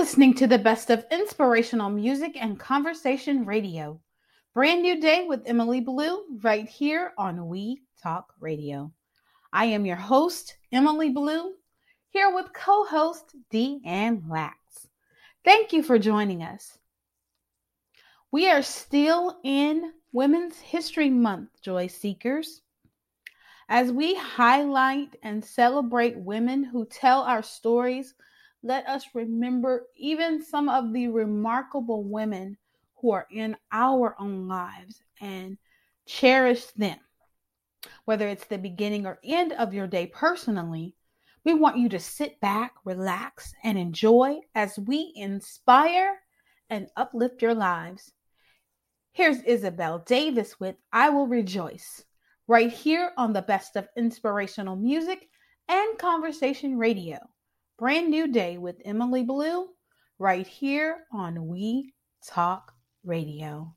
listening to the best of inspirational music and conversation radio. Brand new day with Emily Blue right here on We Talk Radio. I am your host, Emily Blue, here with co-host Deanne Lax. Thank you for joining us. We are still in Women's History Month, Joy Seekers, as we highlight and celebrate women who tell our stories. Let us remember even some of the remarkable women who are in our own lives and cherish them. Whether it's the beginning or end of your day personally, we want you to sit back, relax, and enjoy as we inspire and uplift your lives. Here's Isabel Davis with I Will Rejoice, right here on the best of inspirational music and conversation radio. Brand new day with Emily Blue, right here on We Talk Radio.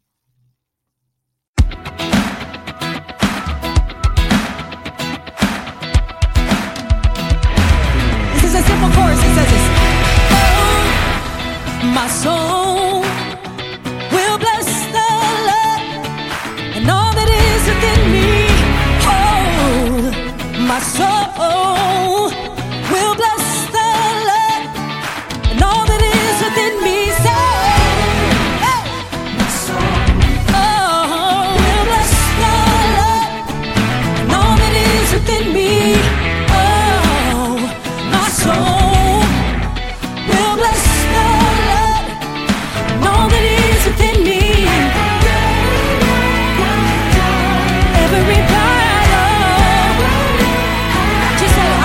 This is a simple chorus. It says this. Oh, my soul will bless the Lord and all that is within me. Oh, my soul will bless within me, say, hey. My soul, oh, will bless the Lord, and all that is within me. Oh, my soul will bless the Lord, and all that is within me. Every battle, just say,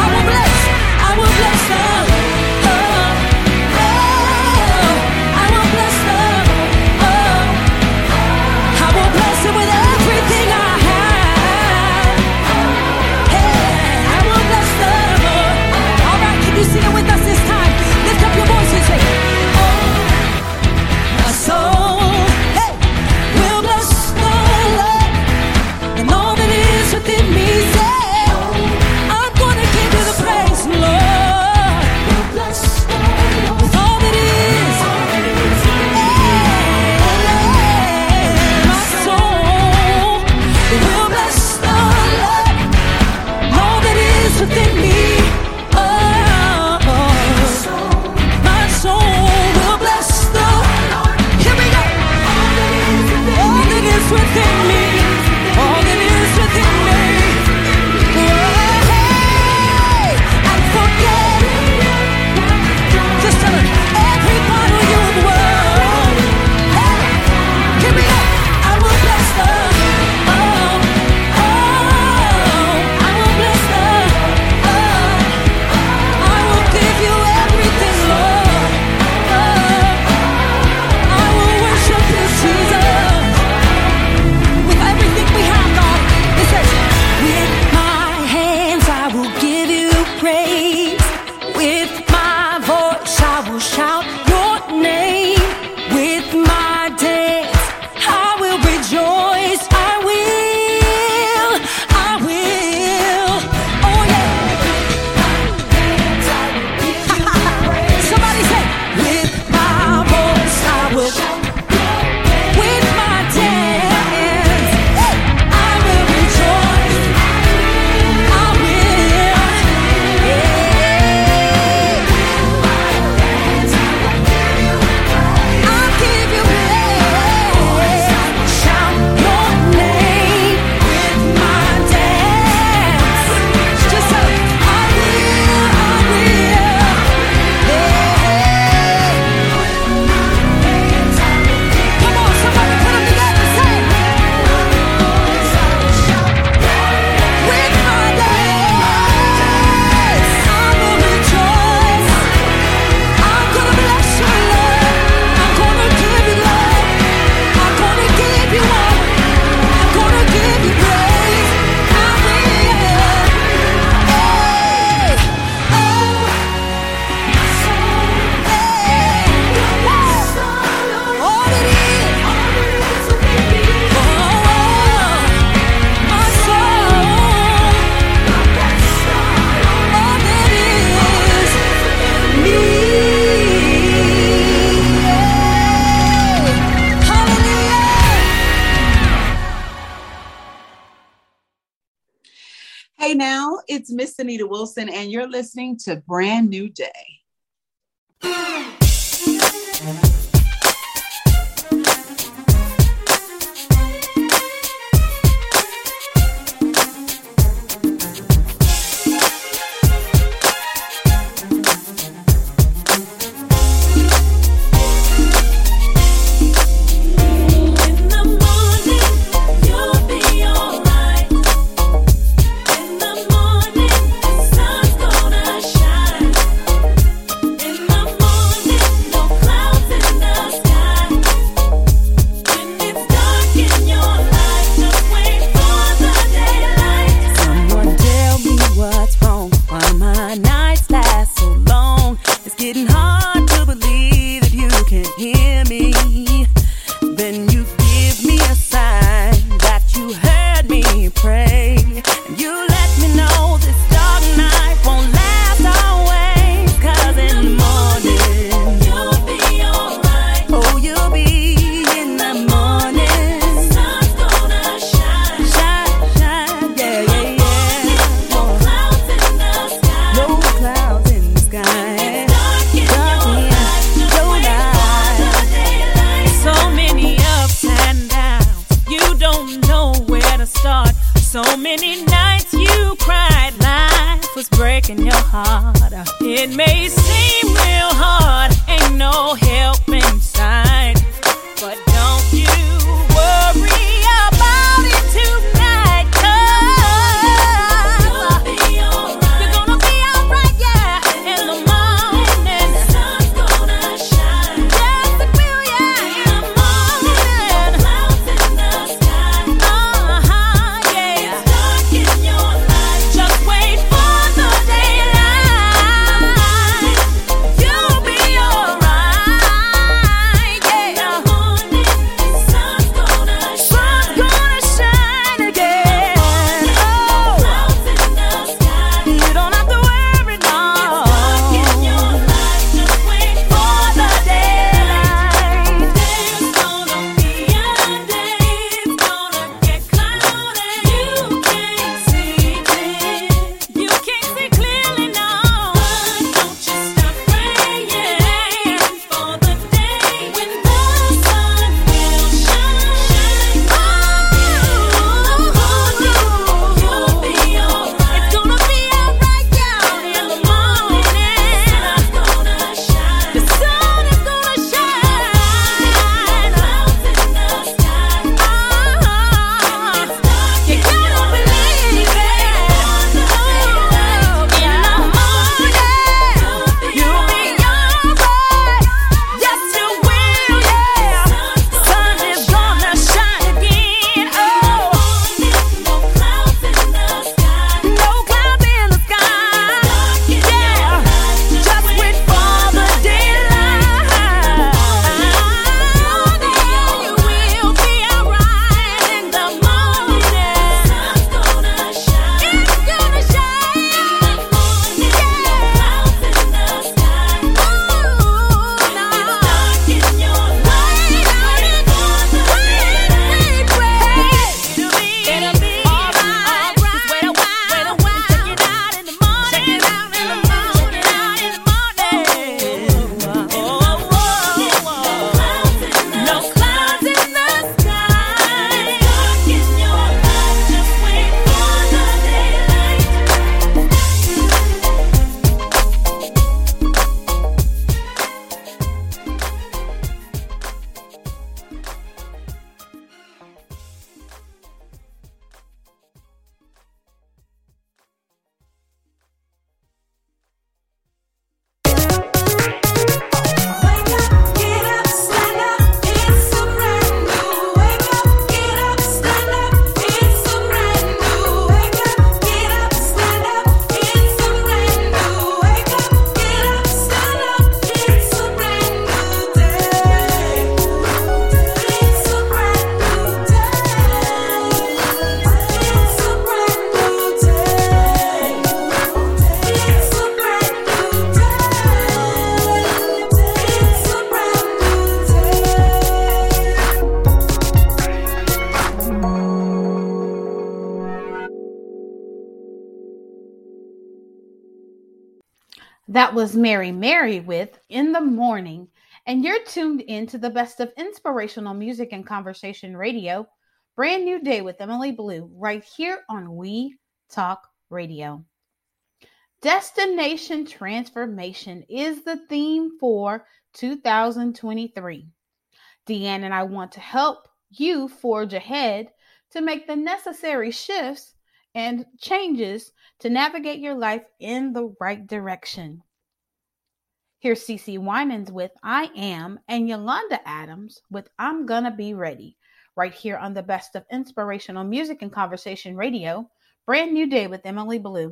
It's Miss Anita Wilson, and you're listening to Brand New Day. Just wait for the daylight. That was Mary Mary with In the Morning, and you're tuned in to the best of inspirational music and conversation radio. Brand new day with Emily Blue, right here on We Talk Radio. Destination transformation is the theme for 2023. Deanne and I want to help you forge ahead to make the necessary shifts and changes to navigate your life in the right direction. Here's CeCe Winans with I Am and Yolanda Adams with I'm Gonna Be Ready, right here on the best of inspirational music and conversation radio. Brand new day with Emily Blue.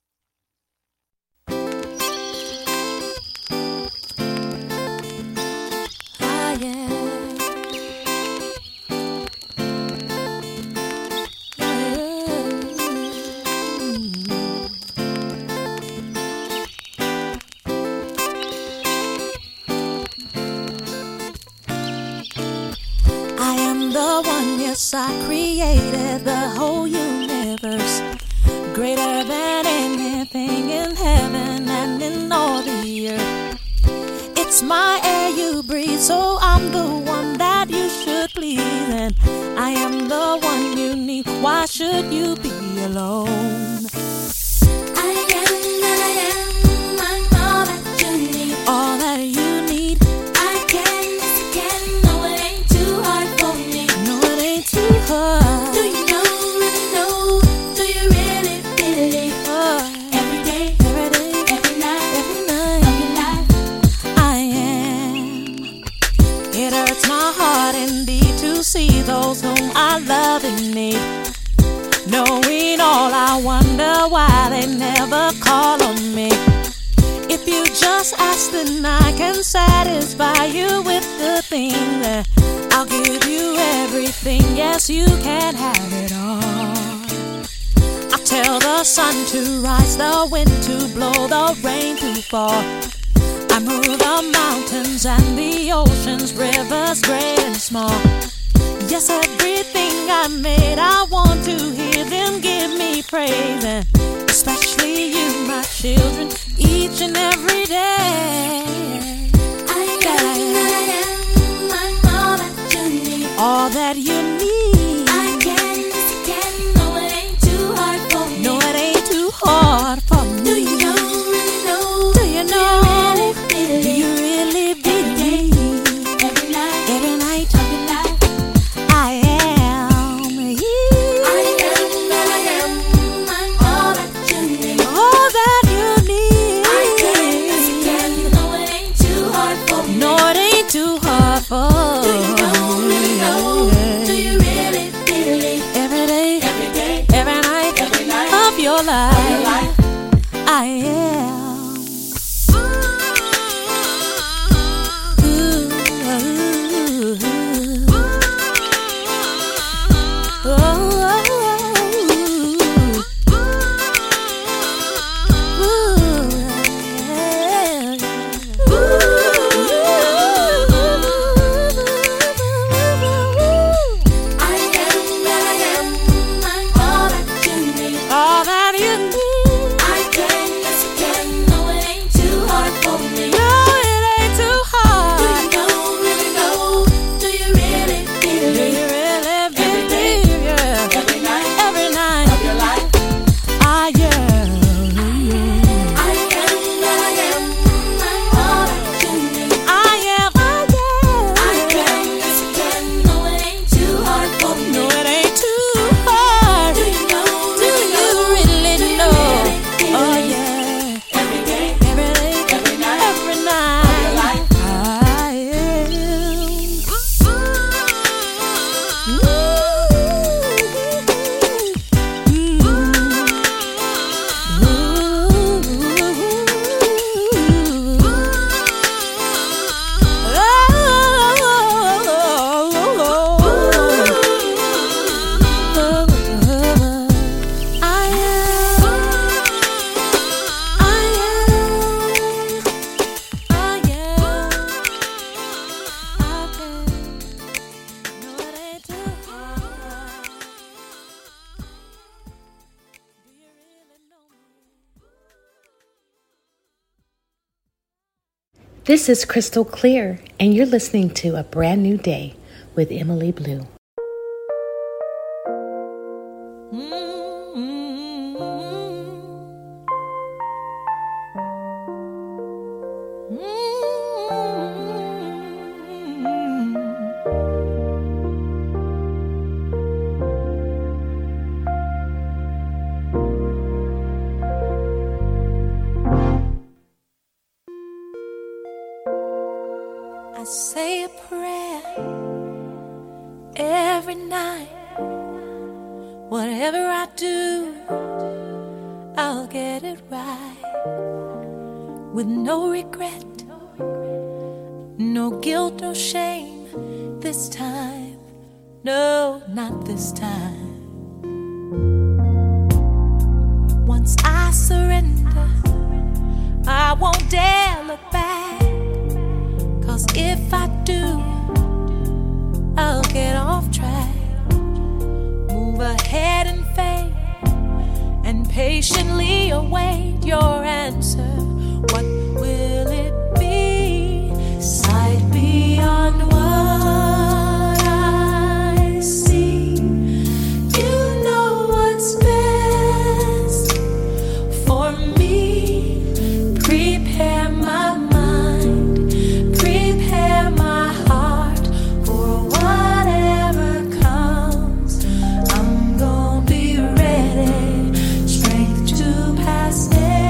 I created the whole universe, greater than anything in heaven and in all the earth. It's my air you breathe, so I'm the one that you should please, and I am the one you need. Why should you be alone? I'm all that you need. All that you need. I can, no, it ain't too hard for me. No, it ain't too hard. Do you know, really know? Do you really, really? Every day, every night of your life, I am. It hurts my heart indeed to see those whom I love in need. Knowing all, I wonder why they never call on me. If you just ask, then I can satisfy you with the thing that I'll give you everything. Yes, you can have it all. I tell the sun to rise, the wind to blow, the rain to fall. I move the mountains and the oceans, rivers great and small. Yes, everything I made, I want to hear them give me praise, and especially you, my children, each and every day. I am, I'm all that you need. All that you need. I can, no, it ain't too hard for me. No, it ain't too hard for me. Do you know, really know? Do you know? Do you really believe? Every night of your life, I am here. I am, I'm all that you need. All that you need. I can, no, it ain't too This is Crystal Clear, and you're listening to A Brand New Day with Emily Blue. I say a prayer every night. Whatever I do, I'll get it right. With no regret, no guilt, no shame. This time, no, not this time. Once I surrender, I won't dare look back. 'Cause if I do, I'll get off track. Move ahead in faith and patiently await your answer. What will it be? Sight beyond what I see. You know what's best for me. Prepare my mind, prepare my heart for whatever comes. I'm gonna be ready, strength to pass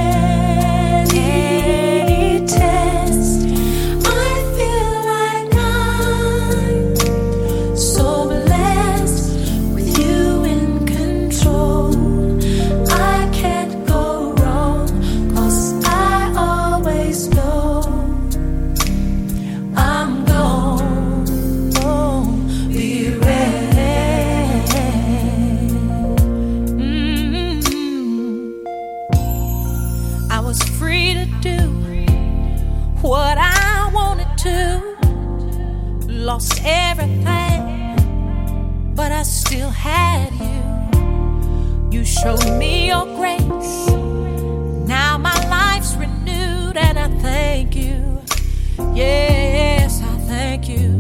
any test. I feel like I'm so blessed with you in control. I can't go wrong, 'cause I always know I'm gonna be ready. I was free to do what I wanted to. Lost everything, but I still had you. You showed me your grace. Now my life's renewed, and I thank you. Yes, I thank you.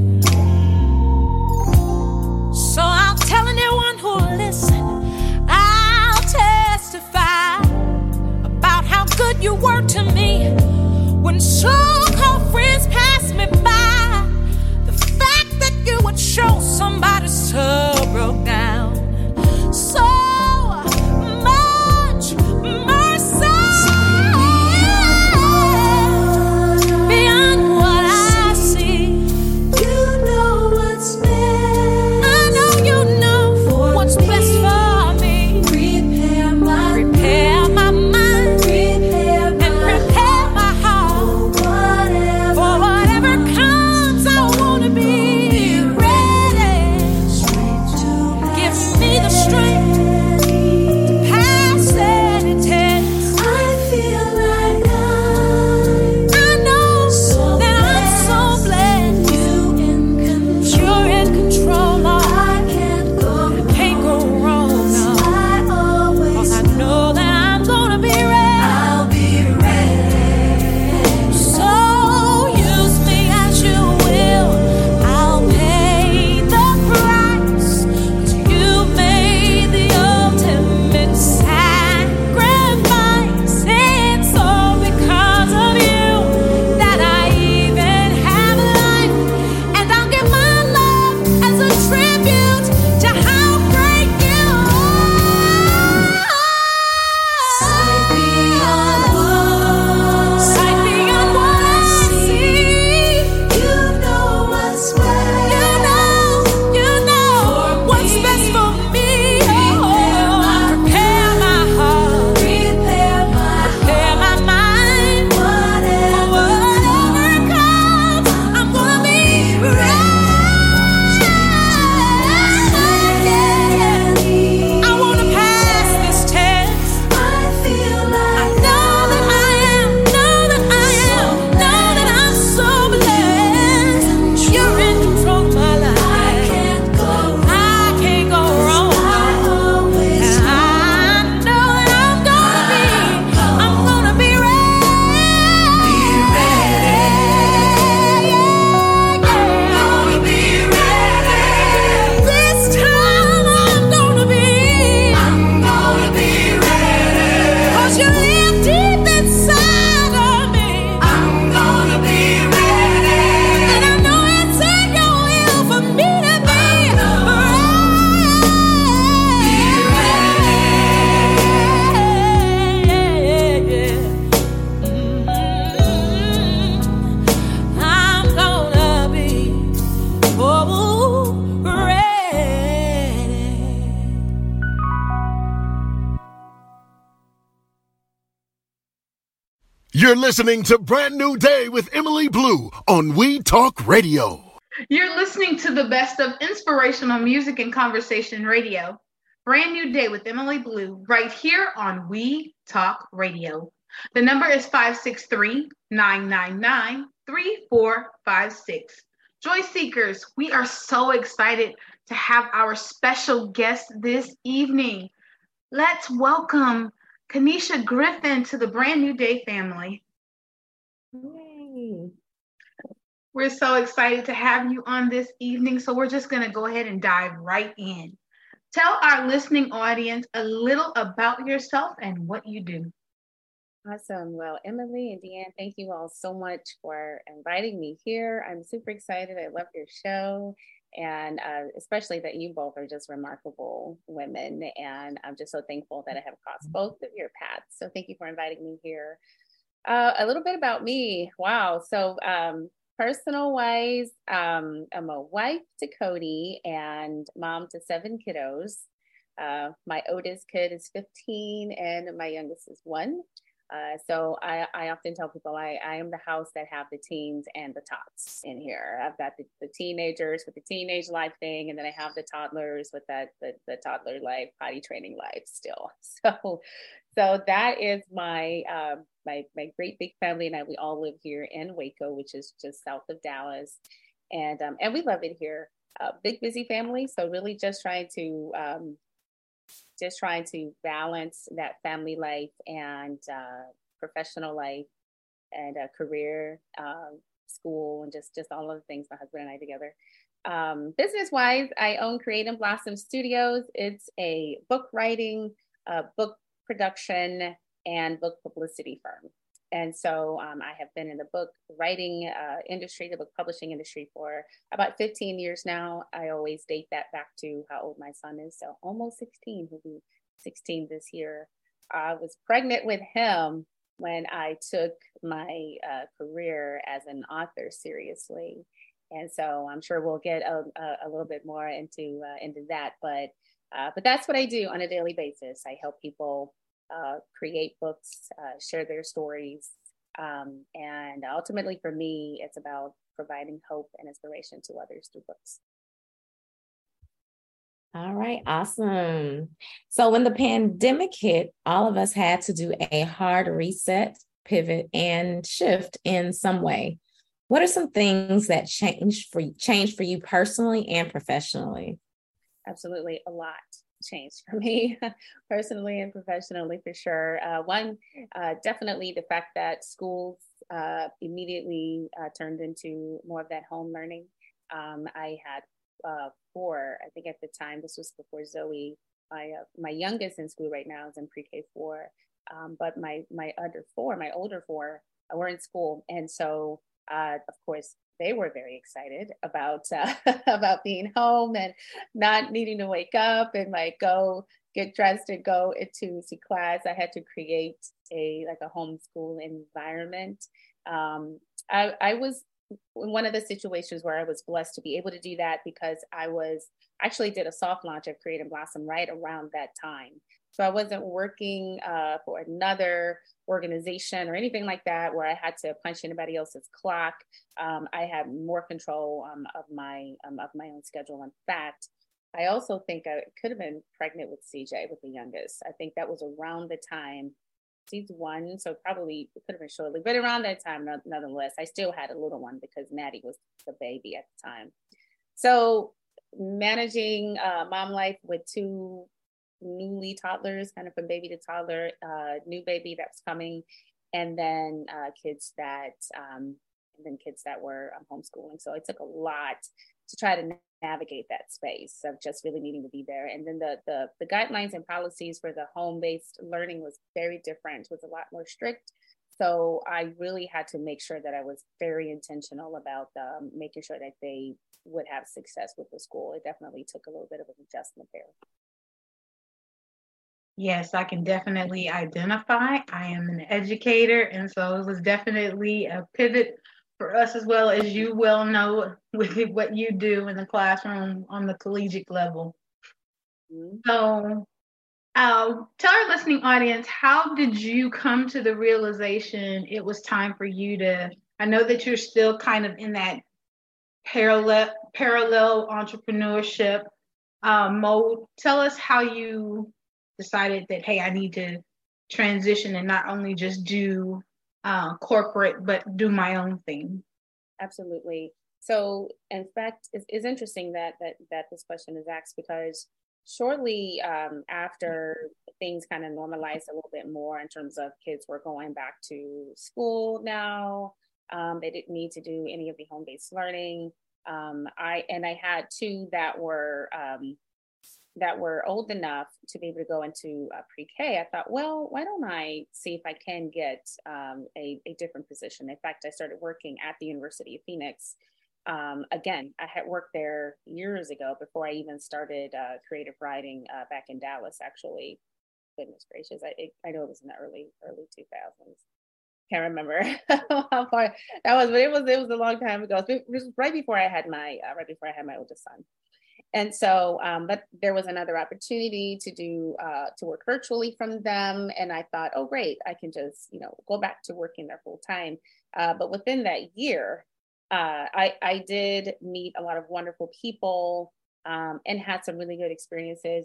So I'll tell anyone who'll listen, I'll testify about how good you were to me when so-called friends passed me by. The fact that you would show somebody so broke down, so much mercy beyond what I see. You know what's best. I know you know what's best for me. Prepare my mind, and prepare my heart for whatever comes. I wanna be ready. You're listening to Brand New Day with Emily Blue on We Talk Radio. You're listening to the best of inspirational music and conversation radio. Brand New Day with Emily Blue right here on We Talk Radio. The number is 563-999-3456. Joy Seekers, we are so excited to have our special guest this evening. Let's welcome Kanisha Griffin to the Brand New Day family. Yay. We're so excited to have you on this evening, so we're just going to go ahead and dive right in. Tell our listening audience a little about yourself and what you do. Awesome. Well, Emily and Deanne, thank you all so much for inviting me here. I'm super excited. I love your show. And especially that you both are just remarkable women. And I'm just so thankful that I have crossed both of your paths. So thank you for inviting me here. A little bit about me. Wow. So personal wise, I'm a wife to Cody and mom to 7 kiddos. My oldest kid is 15 and my youngest is 1. So I often tell people I am the house that have the teens and the tots in here. I've got the teenagers with the teenage life thing, and then I have the toddlers with the toddler life, potty training life still. So that is my my great big family, and we all live here in Waco, which is just south of Dallas, and we love it here. Big busy family, so really just trying to balance that family life and professional life and career, school, and just all of the things my husband and I together. Business-wise, I own Create and Blossom Studios. It's a book writing, book production, and book publicity firm. And so I have been in the book writing industry, the book publishing industry for about 15 years now. I always date that back to how old my son is. So almost 16, he'll be 16 this year. I was pregnant with him when I took my career as an author seriously. And so I'm sure we'll get a little bit more into that. But that's what I do on a daily basis. I help people create books, share their stories. And ultimately for me, it's about providing hope and inspiration to others through books. All right, awesome. So when the pandemic hit, all of us had to do a hard reset, pivot, and shift in some way. What are some things that changed for you personally and professionally? Absolutely, a lot changed for me personally and professionally, for sure. One, definitely the fact that schools immediately turned into more of that home learning. I had 4, I think at the time, this was before Zoe, my youngest in school right now is in pre-K 4, but my older 4 were in school. And so, of course, they were very excited about about being home and not needing to wake up and go get dressed and go into class. I had to create a homeschool environment. I was in one of the situations where I was blessed to be able to do that because I actually did a soft launch of Create and Blossom right around that time. So I wasn't working for another organization or anything like that where I had to punch anybody else's clock. I had more control of my own schedule. In fact, I also think I could have been pregnant with CJ, with the youngest. I think that was around the time. She's 1, so probably it could have been shortly, but around that time, nonetheless, I still had a little one because Maddie was the baby at the time. So managing mom life with 2 newly toddlers, kind of from baby to toddler, new baby that's coming, and then kids that were homeschooling. So it took a lot to try to navigate that space of just really needing to be there. And then the guidelines and policies for the home-based learning was very different, was a lot more strict. So I really had to make sure that I was very intentional about making sure that they would have success with the school. It definitely took a little bit of an adjustment there. Yes, I can definitely identify. I am an educator, and so it was definitely a pivot for us, as well as you well know with what you do in the classroom on the collegiate level. Mm-hmm. So Tell our listening audience, how did you come to the realization it was time for you to? I know that you're still kind of in that parallel entrepreneurship mode. Tell us how you decided that, hey, I need to transition and not only just do corporate, but do my own thing. Absolutely. So, in fact, it's interesting that this question is asked because shortly after things kind of normalized a little bit more in terms of kids were going back to school now, they didn't need to do any of the home-based learning. I had two that were old enough to be able to go into pre-K. I thought, well, why don't I see if I can get a different position? In fact, I started working at the University of Phoenix. Again, I had worked there years ago before I even started creative writing back in Dallas, actually. Goodness gracious, I know it was in the early 2000s. Can't remember how far that was, but it was a long time ago. It was right before I had my oldest son. And so, but there was another opportunity to work virtually from them. And I thought, oh, great, I can just, go back to working there full time. But within that year, I did meet a lot of wonderful people and had some really good experiences,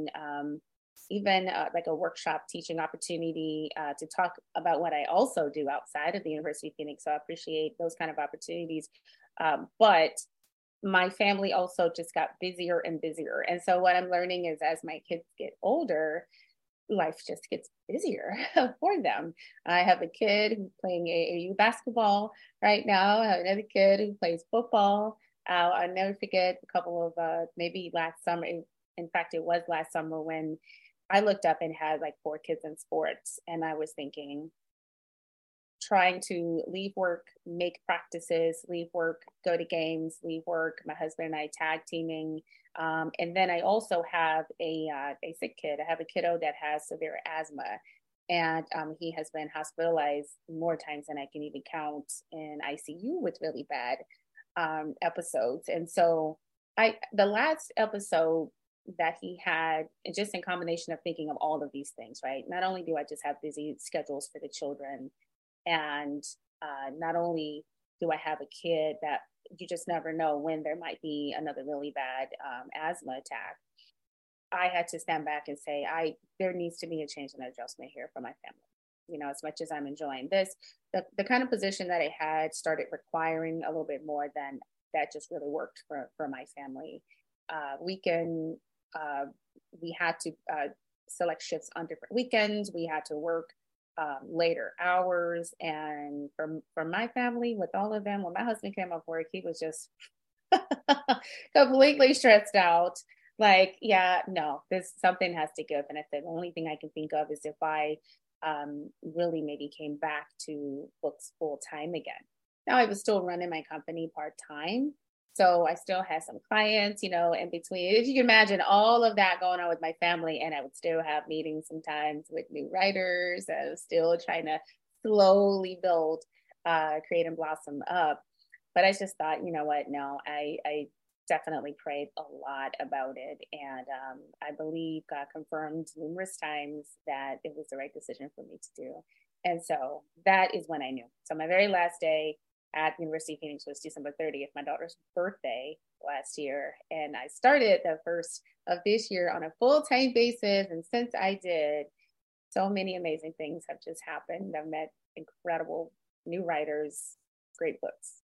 even like a workshop teaching opportunity to talk about what I also do outside of the University of Phoenix. So I appreciate those kind of opportunities. But my family also just got busier and busier. And so what I'm learning is as my kids get older, life just gets busier for them. I have a kid who's playing AAU basketball right now. I have another kid who plays football. I'll never forget a couple of maybe last summer. In fact, it was last summer when I looked up and had like 4 kids in sports. And I was thinking, trying to leave work, make practices, leave work, go to games, leave work. My husband and I tag teaming. And then I also have a sick kid. I have a kiddo that has severe asthma. And he has been hospitalized more times than I can even count in ICU with really bad episodes. And so the last episode that he had, just in combination of thinking of all of these things, right? Not only do I just have busy schedules for the children, and not only do I have a kid that you just never know when there might be another really bad asthma attack, I had to stand back and say, there needs to be a change and adjustment here for my family. As much as I'm enjoying this, the kind of position that I had started requiring a little bit more than that just really worked for my family. We had to select shifts on different weekends. We had to work later hours. And for my family, with all of them, when my husband came off work, he was just completely stressed out. Like, yeah, no, something has to give. And I said, the only thing I can think of is if I really maybe came back to books full time again. Now I was still running my company part time. So I still had some clients, in between. If you can imagine all of that going on with my family, and I would still have meetings sometimes with new writers. I was still trying to slowly build Create and Blossom up. But I just thought, you know what? No, I definitely prayed a lot about it. And I believe God confirmed numerous times that it was the right decision for me to do. And so that is when I knew. So my very last day at the University of Phoenix was December 30th, my daughter's birthday last year. And I started the first of this year on a full-time basis. And since I did, so many amazing things have just happened. I've met incredible new writers, great books.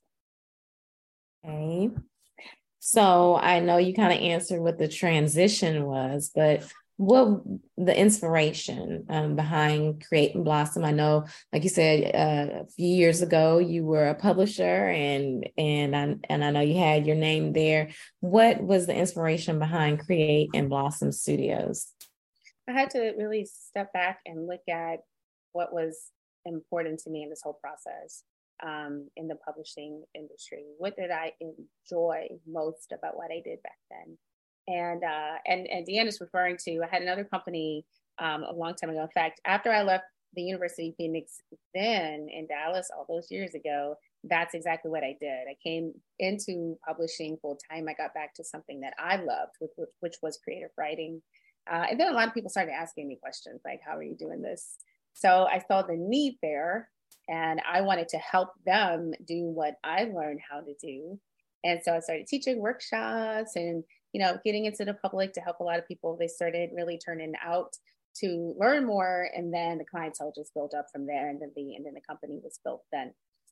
Okay. So I know you kind of answered what the transition was, but what the inspiration behind Create and Blossom? I know, like you said, a few years ago, you were a publisher, and I know you had your name there. What was the inspiration behind Create and Blossom Studios? I had to really step back and look at what was important to me in this whole process. In the publishing industry, what did I enjoy most about what I did back then? And Deanna's referring to, I had another company a long time ago. In fact, after I left the University of Phoenix then in Dallas all those years ago, that's exactly what I did. I came into publishing full time. I got back to something that I loved, which was creative writing. And then a lot of people started asking me questions like, how are you doing this? So I saw the need there, and I wanted to help them do what I learned how to do. And so I started teaching workshops and, getting into the public to help a lot of people. They started really turning out to learn more. And then the clientele just built up from there. And then the company was built then.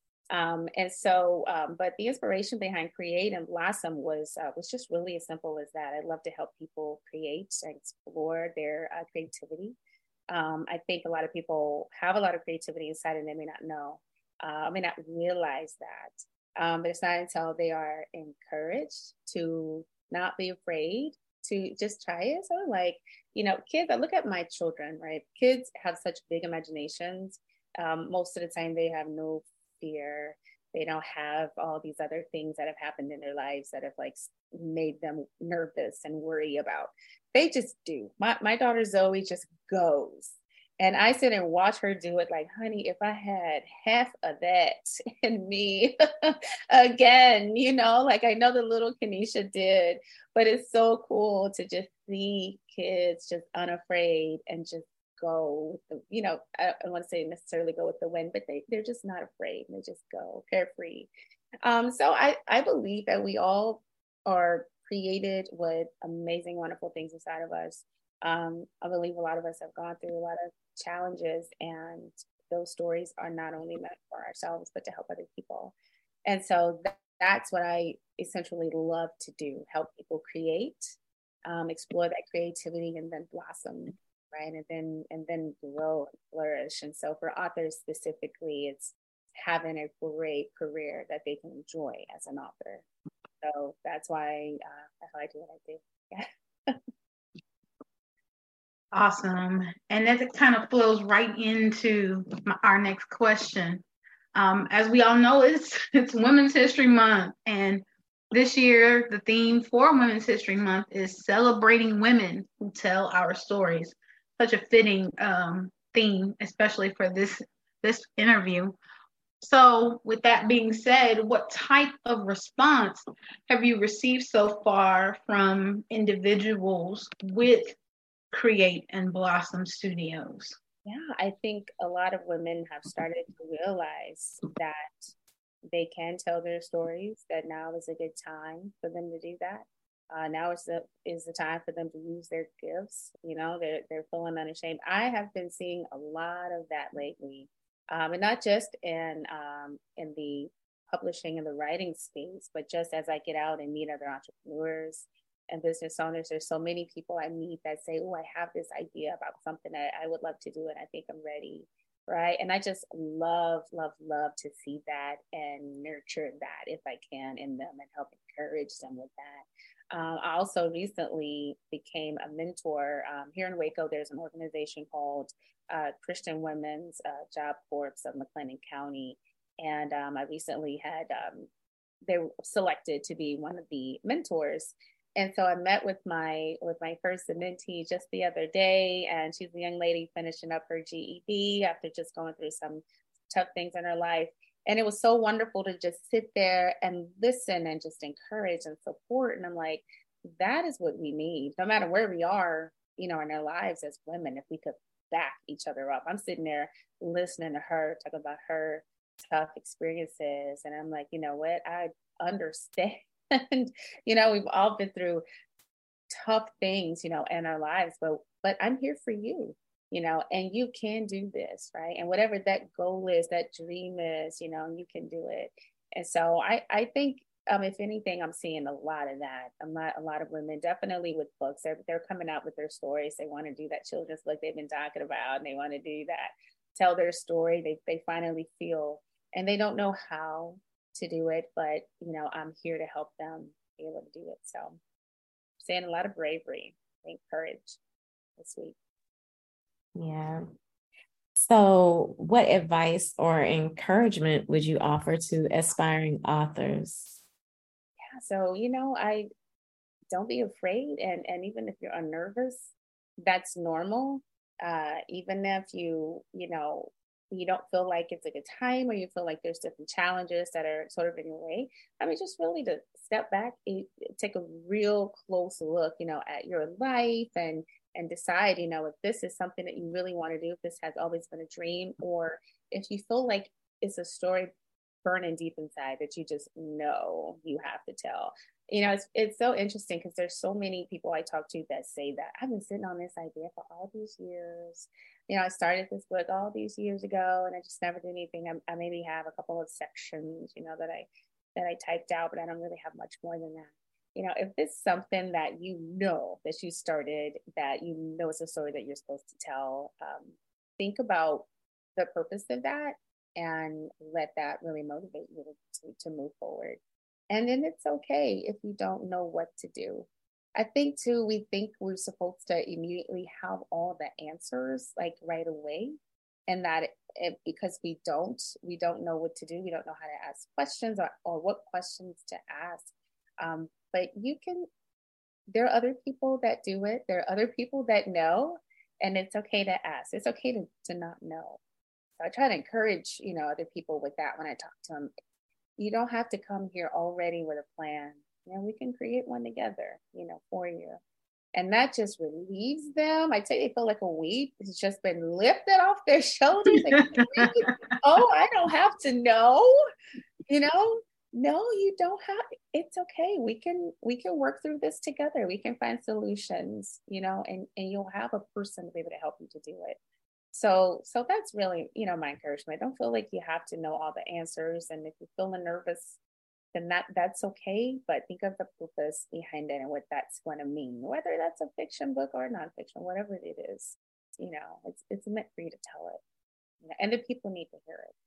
But the inspiration behind Create and Blossom was just really as simple as that. I love to help people create and explore their creativity. I think a lot of people have a lot of creativity inside and they may not know, may not realize that. But it's not until they are encouraged to not be afraid to just try it. So kids, I look at my children, right? Kids have such big imaginations. Most of the time they have no fear. They don't have all these other things that have happened in their lives that have made them nervous and worry about. They just do. My daughter Zoe just goes. And I sit and watch her do it like, honey, if I had half of that in me again, I know the little Kenesha did, but it's so cool to just see kids just unafraid and just go, I don't want to say necessarily go with the wind, but they're just not afraid. They just go carefree. So I believe that we all are created with amazing, wonderful things inside of us. I believe a lot of us have gone through a lot of challenges, and those stories are not only meant for ourselves, but to help other people. And so that's what I essentially love to do, help people create, explore that creativity, and then blossom, right? And then grow and flourish. And so for authors specifically, it's having a great career that they can enjoy as an author. So that's why I do what I do. Yeah. Awesome. And that kind of flows right into our next question. As we all know, it's Women's History Month. And this year, the theme for Women's History Month is celebrating women who tell our stories. Such a fitting theme, especially for this interview. So with that being said, what type of response have you received so far from individuals with Create and Blossom Studios? Yeah, I think a lot of women have started to realize that they can tell their stories, that now is a good time for them to do that. Now is the time for them to use their gifts. They're feeling unashamed. I have been seeing a lot of that lately, and not just in the publishing and the writing space, but just as I get out and meet other entrepreneurs and business owners, there's so many people I meet that say, oh, I have this idea about something that I would love to do, and I think I'm ready, right? And I just love, love, love to see that and nurture that if I can in them and help encourage them with that. I also recently became a mentor. Here in Waco, there's an organization called Christian Women's Job Corps of McLennan County. And I recently had, they were selected to be one of the mentors. And so I met with my first mentee just the other day, and she's a young lady finishing up her GED after just going through some tough things in her life. And it was so wonderful to just sit there and listen and just encourage and support. And I'm like, that is what we need, no matter where we are, in our lives as women, if we could back each other up. I'm sitting there listening to her talk about her tough experiences. And I'm like, you know what? I understand. We've all been through tough things, in our lives, but I'm here for you. And you can do this, right? And whatever that goal is, that dream is, you can do it. And so I think, if anything, I'm seeing a lot of that. A lot of women, definitely with books, they're coming out with their stories. They want to do that children's book they've been talking about, and they want to do that, tell their story. They finally feel, and they don't know how to do it, but, I'm here to help them be able to do it. So I'm seeing a lot of bravery and courage this week. Yeah. So what advice or encouragement would you offer to aspiring authors? Yeah, so, I don't be afraid. And even if you're nervous, that's normal. Even if you don't feel like it's a good time, or you feel like there's different challenges that are sort of in your way. Just really to step back, take a real close look, at your life and and decide, if this is something that you really want to do, if this has always been a dream, or if you feel like it's a story burning deep inside that you just know you have to tell. It's so interesting because there's so many people I talk to that say that I've been sitting on this idea for all these years. I started this book all these years ago and I just never did anything. I maybe have a couple of sections, that I typed out, but I don't really have much more than that. If it's something that that you started, that it's a story that you're supposed to tell, think about the purpose of that and let that really motivate you to move forward. And then it's okay if you don't know what to do. I think too, we think we're supposed to immediately have all the answers like right away. And that because we don't know what to do. We don't know how to ask questions or what questions to ask. But there are other people that do it. There are other people that know, and it's okay to ask. It's okay to not know. So I try to encourage, other people with that when I talk to them. You don't have to come here already with a plan. We can create one together, for you. And that just relieves them. I tell you, they feel like a weight has just been lifted off their shoulders. I don't have to know, No, you don't have, it's okay. We can work through this together. We can find solutions, and you'll have a person to be able to help you to do it. So that's really, my encouragement. Don't feel like you have to know all the answers. And if you're feeling nervous, then that's okay. But think of the purpose behind it and what that's going to mean, whether that's a fiction book or nonfiction, whatever it is, it's meant for you to tell it, and the people need to hear it.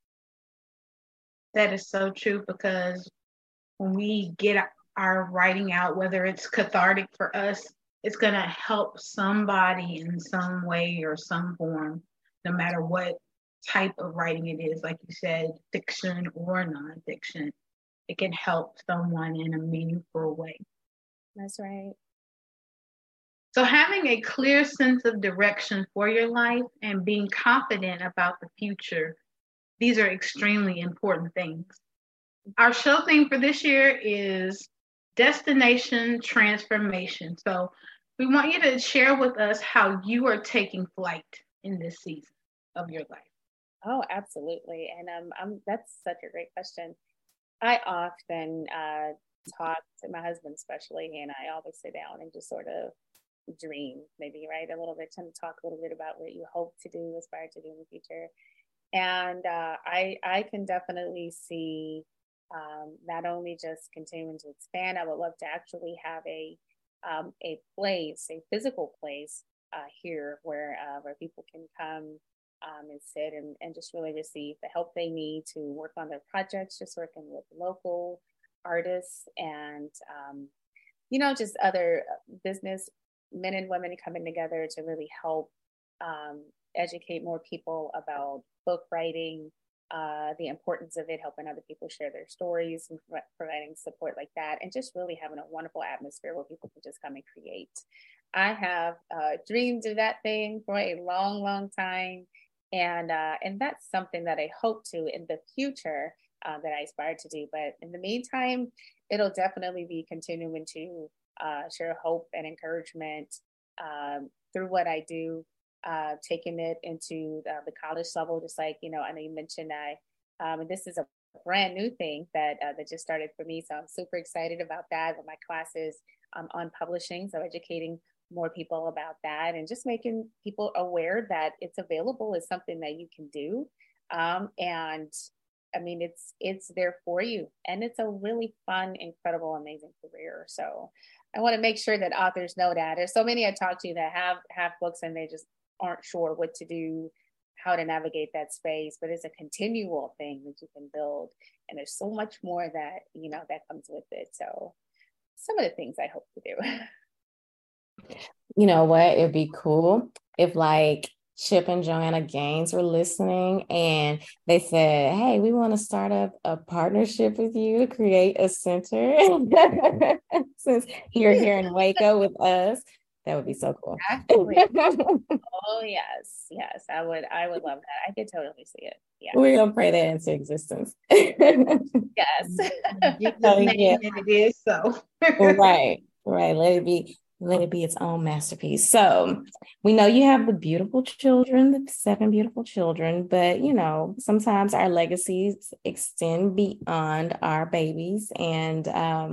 That is so true, because when we get our writing out, whether it's cathartic for us, it's going to help somebody in some way or some form, no matter what type of writing it is. Like you said, fiction or nonfiction, it can help someone in a meaningful way. That's right. So having a clear sense of direction for your life and being confident about the future, these are extremely important things. Our show theme for this year is Destination Transformation. So we want you to share with us how you are taking flight in this season of your life. Oh, absolutely. And that's such a great question. I often talk to my husband, especially, and I always sit down and just sort of dream, maybe, right? A little bit, trying to talk a little bit about what you hope to do, aspire to do in the future. And I can definitely see not only just continuing to expand. I would love to actually have a place, a physical place here where people can come and sit and just really receive the help they need to work on their projects, just working with local artists and, just other business men and women coming together to really help educate more people about book writing, the importance of it, helping other people share their stories and providing support like that, and just really having a wonderful atmosphere where people can just come and create. I have dreamed of that thing for a long, long time. And that's something that I hope to in the future that I aspire to do. But in the meantime, it'll definitely be continuing to share hope and encouragement through what I do, taking it into the college level, just like, I know you mentioned and this is a brand new thing that just started for me. So I'm super excited about that with my classes on publishing. So educating more people about that and just making people aware that it's available is something that you can do. And I mean, it's there for you, and it's a really fun, incredible, amazing career. So I want to make sure that authors know that. There's so many I talk to that have books and they just aren't sure what to do, how to navigate that space, but it's a continual thing that you can build. And there's so much more that, that comes with it. So some of the things I hope to do. You know what? It'd be cool if like Chip and Joanna Gaines were listening and they said, hey, we want to start up a partnership with you to create a center. Since you're here in Waco with us, that would be so cool. Exactly. Oh, yes. I would love that. I could totally see it. Yeah. We're going to pray that into existence. Yes. And it is so. Right. Let it be Let it be its own masterpiece. So we know you have the beautiful children, the 7 beautiful children, but sometimes our legacies extend beyond our babies and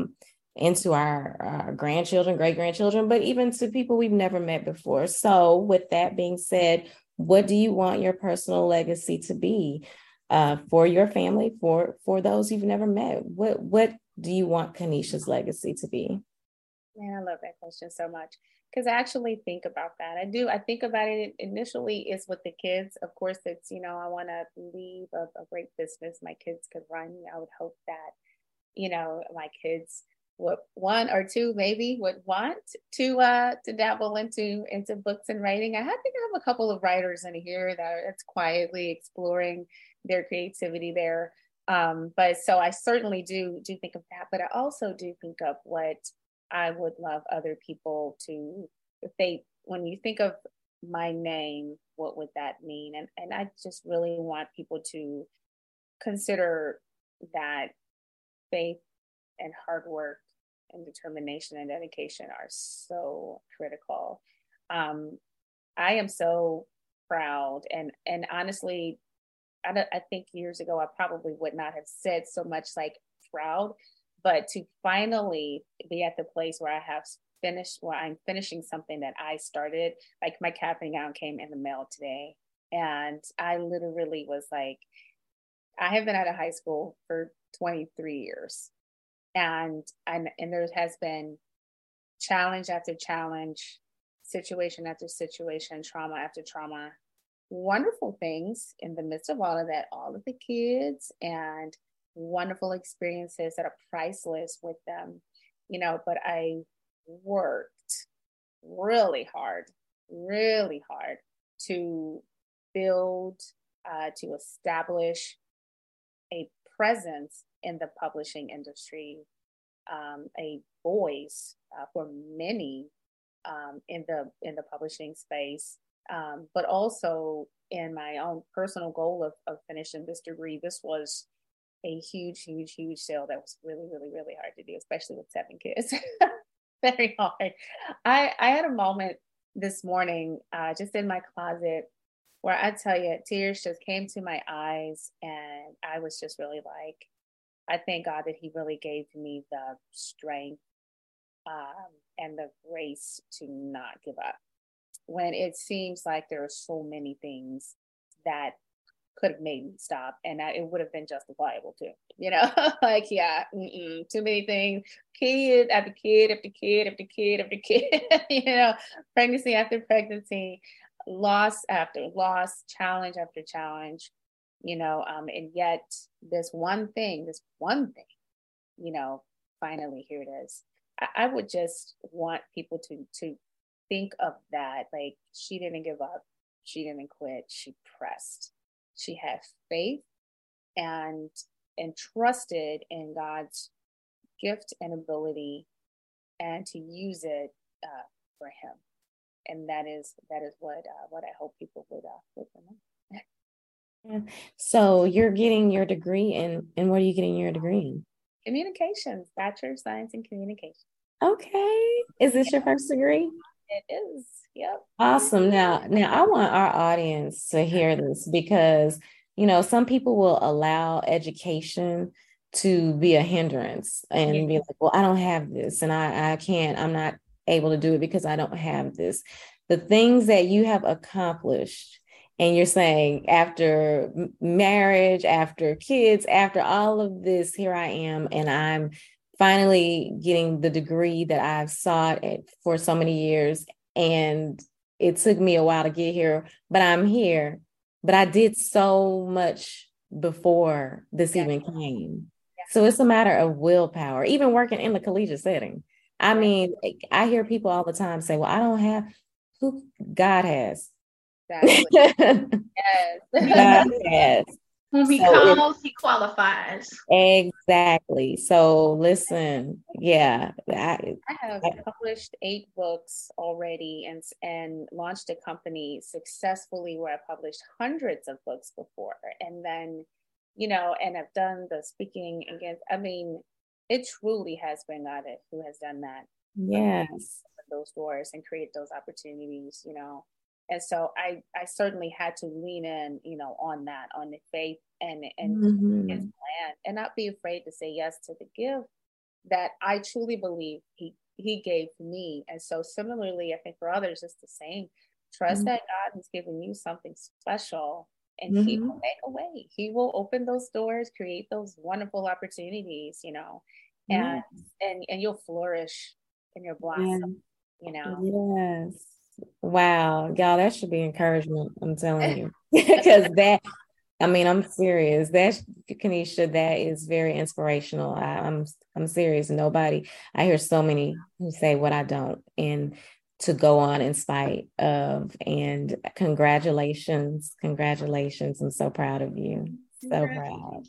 into our grandchildren, great grandchildren, but even to people we've never met before. So with that being said, what do you want your personal legacy to be for your family, for those you've never met? What do you want Kanisha's legacy to be? Man, I love that question so much because I actually think about that. I think about it initially is with the kids. Of course, it's, I want to leave a great business my kids could run. I would hope that, my kids would, 1 or 2 maybe, would want to dabble into books and writing. I think I have a couple of writers in here that's quietly exploring their creativity there. But so I certainly do think of that, but I also do think of what I would love other people to, when you think of my name, what would that mean? And I just really want people to consider that faith and hard work and determination and dedication are so critical. I am so proud and honestly, I think years ago, I probably would not have said so much like proud, but to finally be at the place where I'm finishing something that I started, like my cap and gown came in the mail today. And I literally was like, I have been out of high school for 23 years. And there has been challenge after challenge, situation after situation, trauma after trauma, wonderful things in the midst of all of that, all of the kids and wonderful experiences that are priceless with them, but I worked really hard to build, to establish a presence in the publishing industry, a voice for many in the publishing space, but also in my own personal goal of finishing this degree. This was a huge sale that was really, really, really hard to do, especially with 7 kids. Very hard. I had a moment this morning just in my closet where I tell you, tears just came to my eyes, and I was just really like, I thank God that He really gave me the strength and the grace to not give up when it seems like there are so many things that could have made me stop, and it would have been justifiable too, like, yeah, too many things, kid after kid after kid after kid after kid, pregnancy after pregnancy, loss after loss, challenge after challenge, and yet this one thing, finally here it is. I would just want people to think of that, like, she didn't give up, she didn't quit, she pressed. She had faith and trusted in God's gift and ability, and to use it for Him. And that is what I hope people would know. So you're getting your degree in what are you getting your degree in? Communications, Bachelor of Science in Communication. Okay. Is this your first degree? It is. Yep. Awesome. Now I want our audience to hear this because, some people will allow education to be a hindrance and be like, well, I don't have this and I'm not able to do it because I don't have this. The things that you have accomplished, and you're saying after marriage, after kids, after all of this, here I am, and I'm finally getting the degree that I've sought for so many years. And it took me a while to get here, but I'm here. But I did so much before this even came. So it's a matter of willpower, even working in the collegiate setting. I mean, I hear people all the time say, well, I don't have who God has. Exactly. Yes. God has. Whom He calls, He qualifies. Exactly. So listen, I have published 8 books already and launched a company successfully where I published hundreds of books before. And then, and I've done the speaking against, it truly has been God who has done that. Yes. Open those doors and create those opportunities, And so I certainly had to lean in, on that, on the faith and his plan, and not be afraid to say yes to the gift that I truly believe he gave me. And so similarly, I think for others, it's the same. Trust that God has given you something special, and he will make a way. He will open those doors, create those wonderful opportunities, and you'll flourish and you'll blossom, Yes. Wow. Y'all, that should be encouragement. I'm telling you, because I'm serious. Kenesha, that is very inspirational. I'm serious. I hear so many who say what I don't, and to go on in spite of, and congratulations. I'm so proud of you. So proud.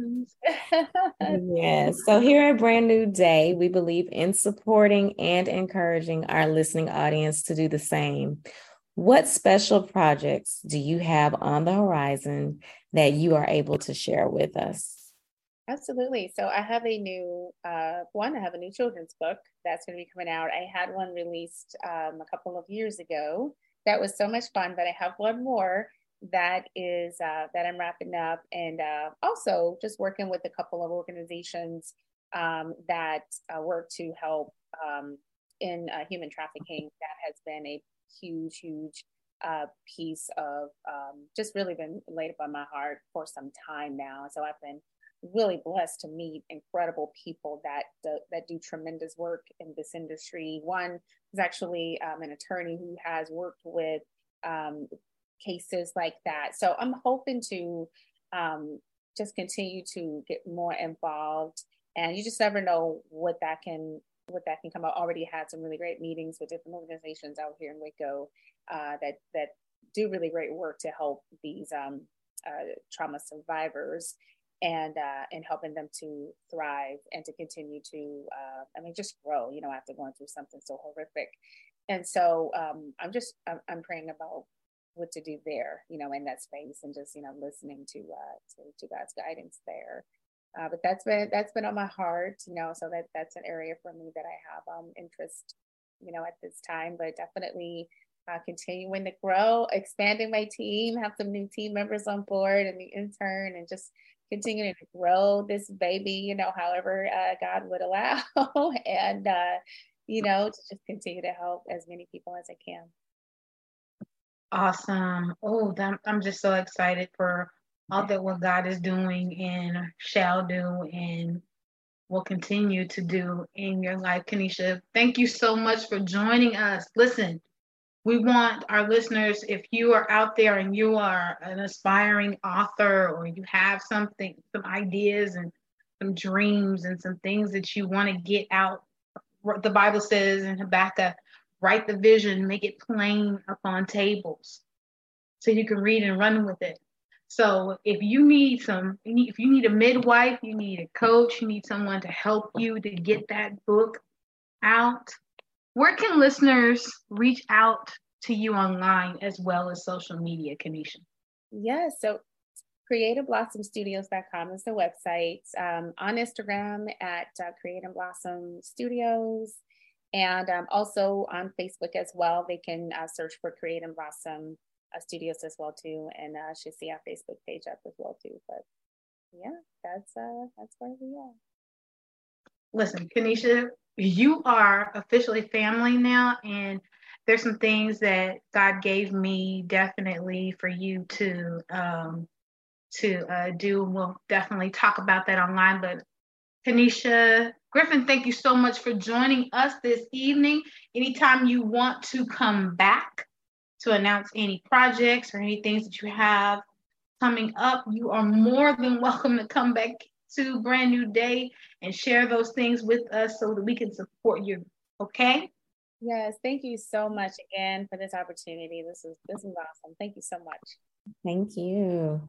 Yes. So here at Brand New Day, we believe in supporting and encouraging our listening audience to do the same. What special projects do you have on the horizon that you are able to share with us? Absolutely. So I have a new I have a new children's book that's going to be coming out. I had one released a couple of years ago. That was so much fun, but I have one more that is that I'm wrapping up, and also just working with a couple of organizations that work to help in human trafficking. That has been a huge piece of just really been laid upon my heart for some time now. So I've been really blessed to meet incredible people that do tremendous work in this industry. One is actually an attorney who has worked with cases like that. So I'm hoping to just continue to get more involved, and you just never know what that can come out. Already had some really great meetings with different organizations out here in Waco that do really great work to help these trauma survivors, and helping them to thrive and to continue to just grow, after going through something so horrific. And so I'm praying about what to do there, in that space, and just listening to God's guidance there. But that's been on my heart, so that's an area for me that I have interest, at this time. But definitely continuing to grow, expanding my team, have some new team members on board, and the intern, and just continuing to grow this baby, however God would allow, and to just continue to help as many people as I can. Awesome. Oh, I'm just so excited for all that what God is doing and shall do and will continue to do in your life, Kenesha. Thank you so much for joining us. Listen, we want our listeners, if you are out there and you are an aspiring author, or you have some ideas and some dreams and some things that you want to get out, the Bible says in Habakkuk, write the vision, make it plain upon tables so you can read and run with it. So if you need a midwife, you need a coach, you need someone to help you to get that book out, where can listeners reach out to you online as well as social media, Kenesha? Yes, so CreativeBlossomStudios.com is the website. On Instagram at Create and Blossom Studios, and also on Facebook as well. They can search for Create and Blossom Studios as well too, and should see our Facebook page up as well too. But yeah, that's where we are. Listen, Kenesha, you are officially family now, and there's some things that God gave me definitely for you to do. We'll definitely talk about that online. But Kenesha Griffin, thank you so much for joining us this evening. Anytime you want to come back to announce any projects or any things that you have coming up, you are more than welcome to come back to Brand New Day and share those things with us so that we can support you. Okay? Yes, thank you so much again for this opportunity. This is awesome. Thank you so much. Thank you.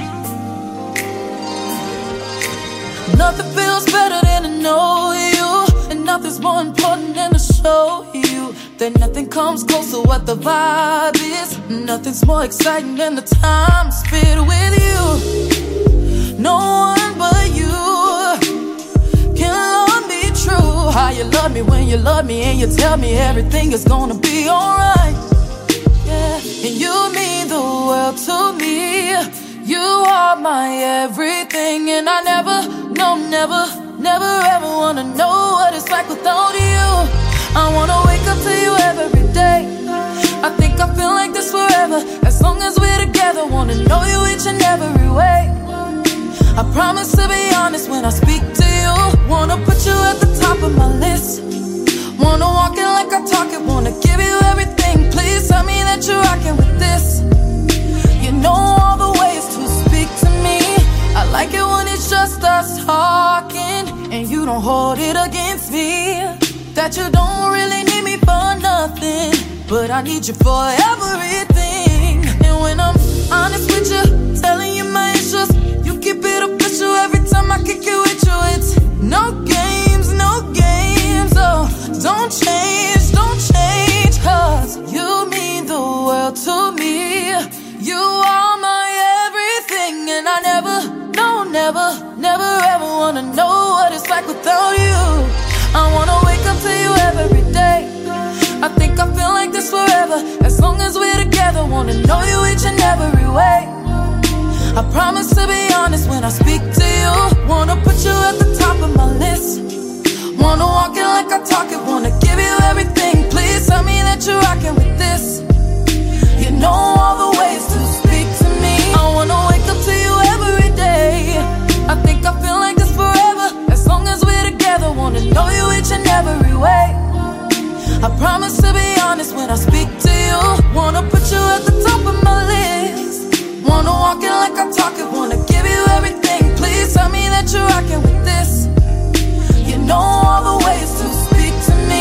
Nothing feels better than to know you nothing's more important than to show you that nothing comes close to what the vibe is. Nothing's more exciting than the time spent with you. No one but you can love me true. How you love me when you love me and you tell me everything is gonna be alright. Yeah, and you mean the world to me. You are my everything, and I never ever wanna know what it's like without you. I wanna wake up to you every day. I think I feel like this forever, as long as we're together. Wanna know you each and every way. I promise to be honest when I speak to you. Wanna put you at the top of my list. Wanna walk it like I talk it. Wanna give you everything. Please tell me that you're rocking with this. You know all the ways to speak to me. I like it when it's just us talking, and you don't hold it against me. That you don't really need me for nothing, but I need you for everything. And when I'm honest with you, telling you my issues, you keep it official every time I kick it with you. It's no games, oh, don't change, cause you mean the world to me. You are my everything, and I never ever wanna know what it's like without you. I wanna wake up to you every day. I think I feel like this forever, as long as we're together. Wanna know you each and every way. I promise to be honest when I speak to you. Wanna put you at the top of my list. Wanna walk it like I talk it. Wanna give you everything. Please tell me that you're rocking with this. You know all the ways to speak to me. I wanna wake up to you every day. I think I feel like this forever, as long as we're together. Wanna know you each and every way. I promise to be honest when I speak to you. Wanna put you at the top of my list. Wanna walk it like I talk it. Wanna give you everything. Please tell me that you're rocking with this. You know all the ways to speak to me.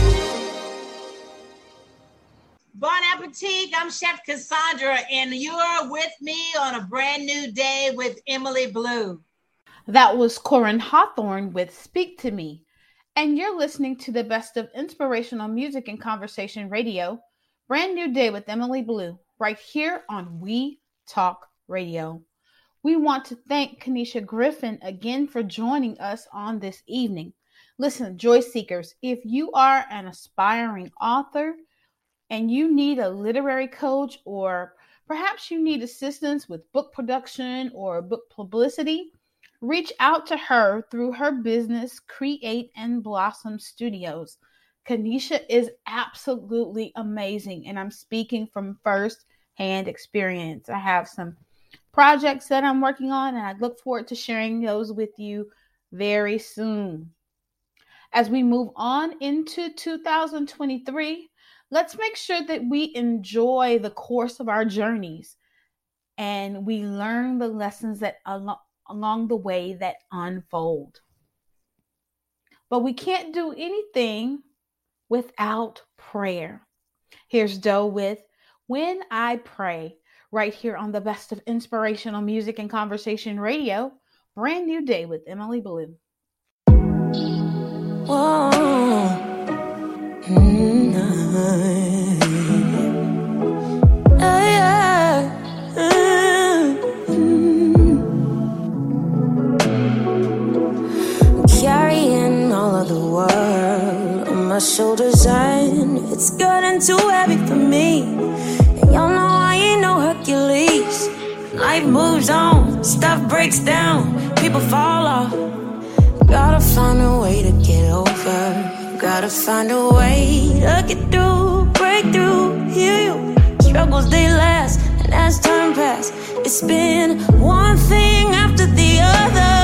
Bon appetit, I'm Chef Cassandra, and you are with me on a brand new day with Emily Blue. That was Corin Hawthorne with Speak to Me. And you're listening to the best of inspirational music and conversation radio. Brand new day with Emily Blue, right here on We Talk Radio. We want to thank Kanisha Griffin again for joining us on this evening. Listen, joy seekers, if you are an aspiring author and you need a literary coach, or perhaps you need assistance with book production or book publicity, reach out to her through her business, Create and Blossom Studios. Kanisha is absolutely amazing, and I'm speaking from first-hand experience. I have some projects that I'm working on, and I look forward to sharing those with you very soon. As we move on into 2023, let's make sure that we enjoy the course of our journeys and we learn the lessons that along the way that unfold. But we can't do anything without prayer. Here's Doe with When I Pray, right here on the best of inspirational music and conversation radio. Brand new day with Emily Blue. Whoa. Carrying all of the world on my shoulders, and it's getting too heavy for me. And y'all know I ain't no Hercules. Life moves on, stuff breaks down, people fall off. Gotta find a way to get over. Gotta find a way to get through, break through, heal you. Struggles they last, and as time pass, it's been one thing after the other.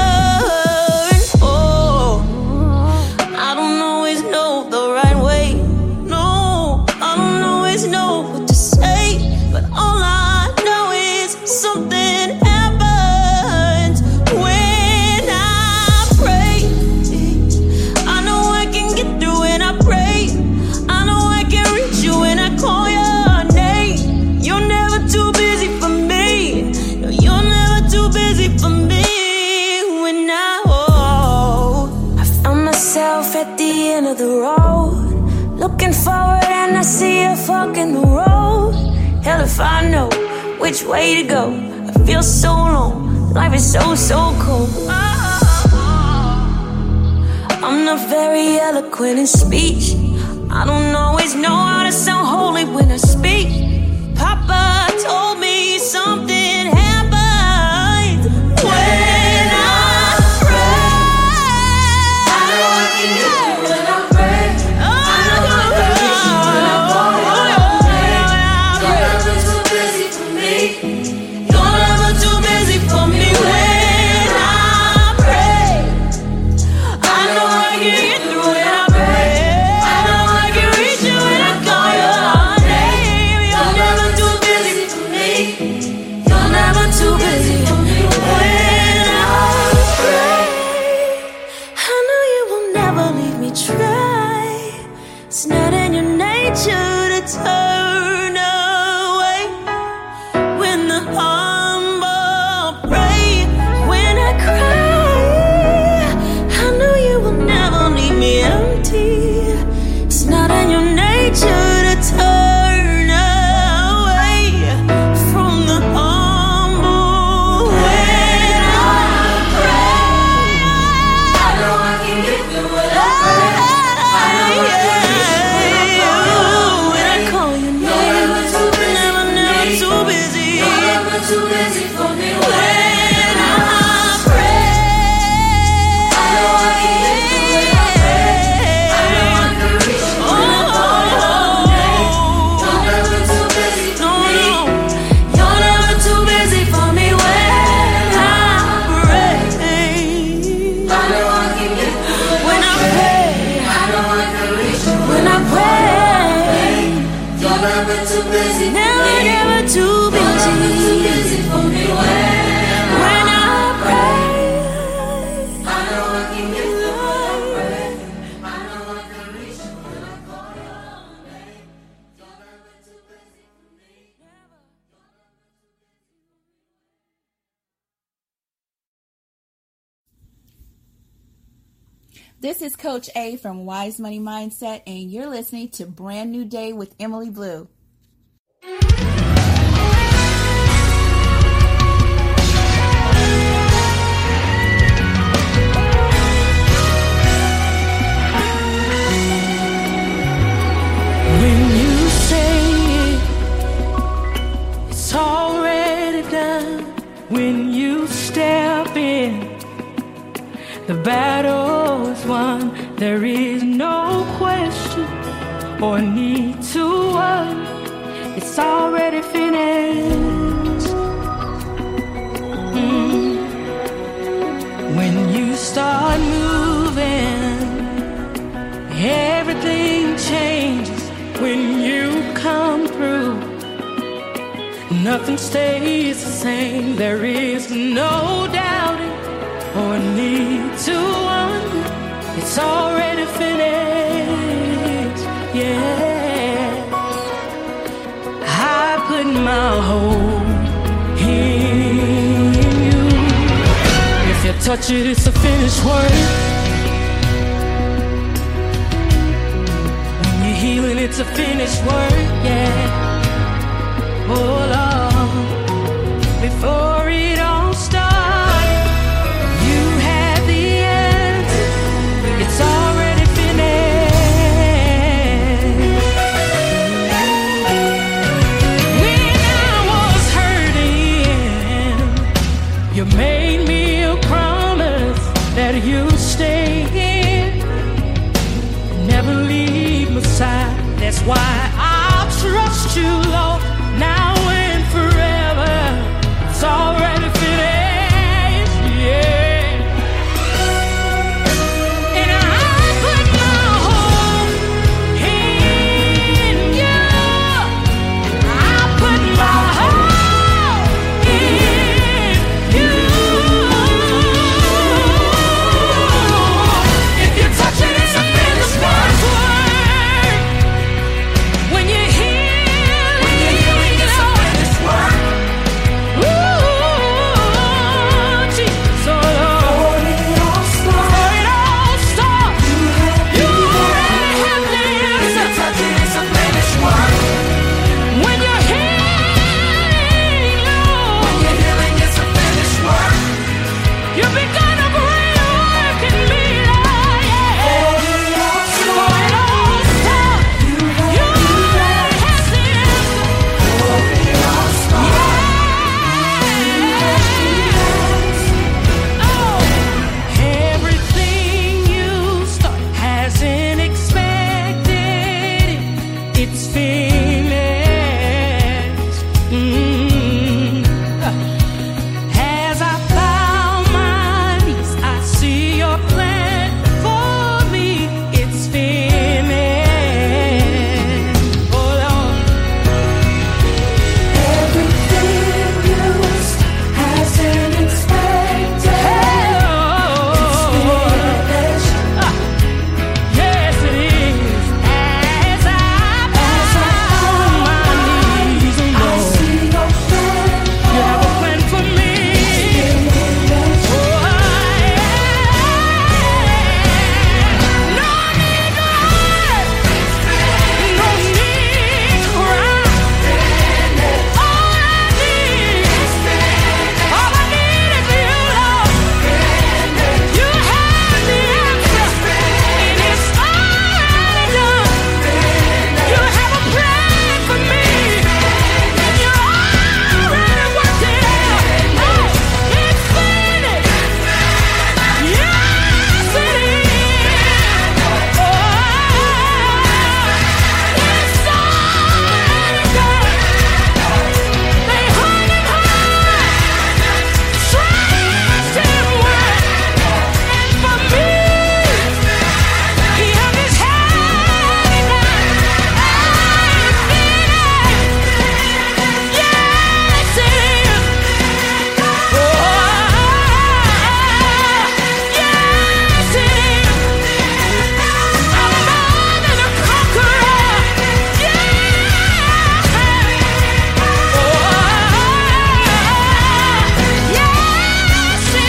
I don't always know the right way. No, I don't always know what to say. But all I know is something happens when I pray. I know I can get through when I pray. I know I can reach you when I call your name. You're never too busy for me. No, you're never too when I see a fork in the road. Hell if I know which way to go. I feel so alone, life is so, so cold. I'm not very eloquent in speech. I don't always know how to sound holy when I speak. Papa told me something happens when I pray. I know I can get through when I pray. I know I can reach you when I call your name. You're never too busy for me. You're never too busy for me when I pray. I know I can get through when I pray. I know I can reach you when I call your name. You're never too busy for me. You're never too busy for me when I pray. I know you will never leave me dry. It's not in your nature to turn away when the humble pray. When I cry, I know you will never leave me empty. It's not in your nature to turn away from the humble. When I pray, I know I can get through it. I know I can reach you when I call your name. You're never too busy. You're never too busy for me when I pray. I know I can get through it. I know I can reach you when I call your name. You're never too busy for me. You're never too busy for me when I pray. I know I can get through it. When I pray, I know I can reach you when I pray. You're never too busy. Never too busy. You're never too busy for me when I pray. I know I can get through when I pray. I know I can reach you when I call your name. You're never too busy for me. This is Coach A from Wise Money Mindset, and you're listening to Brand New Day with Emily Blue. When you say it, it's already done. When you step in, the battle is won. There is no question or need to worry. It's already finished. When you start moving, everything changes. When you come through, nothing stays the same. There is no doubting or need to wonder. It's already finished. Yeah, I put my hope in you. If you touch it, it's a finished work. Healing, it's a finished work, yeah. Oh Lord, before it all started, you had the answer. It's already finished. When I was hurting, you made me a promise that you'd stay in, never leave my side. That's why I'll trust you, Lord, now and forever. It's already finished, yeah. And I put my hope in you. I put my hope in you. If you touch it, it's a finished work. When you heal, it's a finished work. Ooh. it's finished. As I bow my knees, I see your plan for me. It's finished. Oh Lord. Everything used has been inspected. It's finished. Yes, it is. As I bow my knees, oh I Lord, see your plan. you have a plan for me. Oh, yeah. No need to hide, no need to cry. All I need is you, Lord. You have the answer, and it's already done. You have a plan for me, and you already worked it out. Oh, it's finished. Yes, it is. Oh, it's already done. They hung him high, stretched him wide, and for me, he hung his head down. It's finished. Yes, it is. Oh, yes, it is. I'm more than a conqueror. Yeah. Oh, yes, it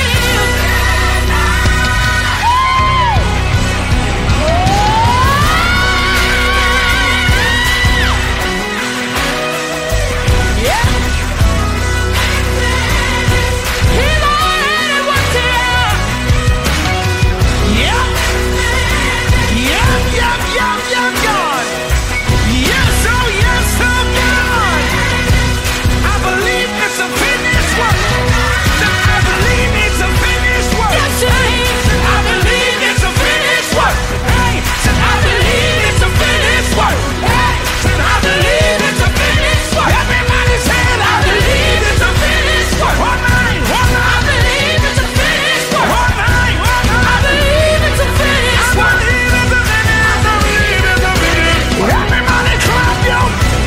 is. Yeah. He's already worked it out. Yeah. God. Yes, oh yes, oh God. I believe it's a finished work. I believe it's a finished work. Yes, it is. I believe it's a finished work. Hey, I believe it's a finished work. Hey, I believe it's a finished work. Everybody said, I believe it's a finished work. One night. I believe it's a finished work. One night. I believe it's a finished work. I believe it's a finished work. Everybody clap your